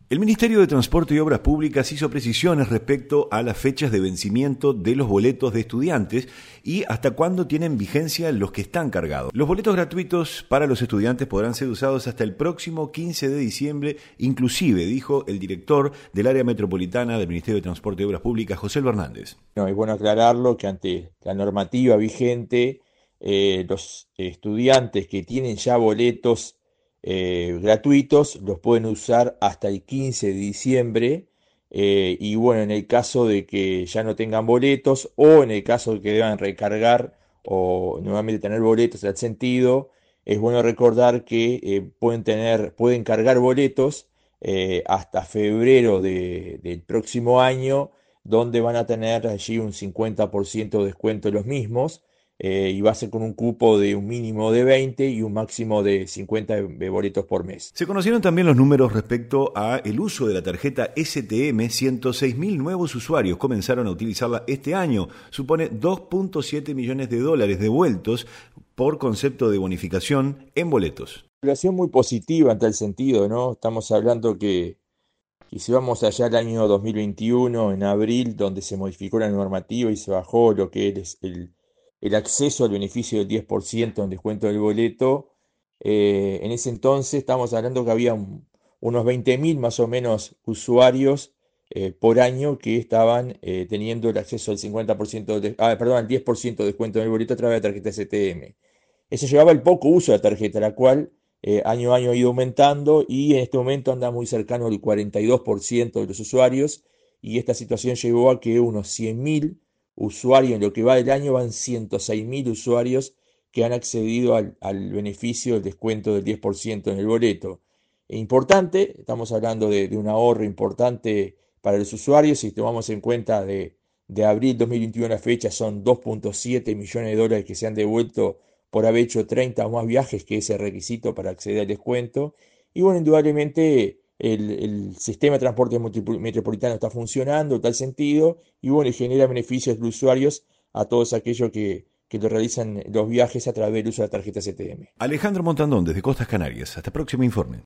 El Ministerio de Transporte y Obras Públicas hizo precisiones respecto a las fechas de vencimiento de los boletos de estudiantes y hasta cuándo tienen vigencia los que están cargados. Los boletos gratuitos para los estudiantes podrán ser usados hasta el próximo 15 de diciembre, inclusive, dijo el director del área metropolitana del Ministerio de Transporte y Obras Públicas, José Hernández. No, es bueno aclararlo que ante la normativa vigente, los estudiantes que tienen ya boletos gratuitos los pueden usar hasta el 15 de diciembre. Y bueno, en el caso de que ya no tengan boletos o en el caso de que deban recargar o nuevamente tener boletos en el sentido, es bueno recordar que pueden cargar boletos hasta febrero del próximo año, donde van a tener allí un 50% de descuento de los mismos. Y va a ser con un cupo de un mínimo de 20 y un máximo de 50 de boletos por mes. Se conocieron también los números respecto a el uso de la tarjeta STM. 106.000 nuevos usuarios comenzaron a utilizarla este año. Supone $2.7 millones devueltos por concepto de bonificación en boletos. Una relación muy positiva en tal sentido, ¿no? Estamos hablando que si vamos allá al año 2021, en abril, donde se modificó la normativa y se bajó lo que es el acceso al beneficio del 10% en descuento del boleto, en ese entonces estamos hablando que había unos 20.000 más o menos usuarios por año que estaban teniendo el acceso al 50% al 10% de descuento en el boleto a través de la tarjeta STM. Eso llevaba el poco uso de la tarjeta, la cual año a año ha ido aumentando y en este momento anda muy cercano al 42% de los usuarios, y esta situación llevó a que unos 100.000 usuarios, en lo que va del año van 106.000 usuarios que han accedido al beneficio del descuento del 10% en el boleto. Importante, estamos hablando de un ahorro importante para los usuarios. Si tomamos en cuenta de abril 2021 a la fecha, son $2.7 millones que se han devuelto por haber hecho 30 o más viajes, que es el requisito para acceder al descuento. Y bueno, indudablemente el sistema de transporte metropolitano está funcionando en tal sentido y bueno, genera beneficios a los usuarios, a todos aquellos que lo realizan los viajes a través del uso de la tarjeta STM. Alejandro Montandón, desde Costas Canarias. Hasta próximo informe.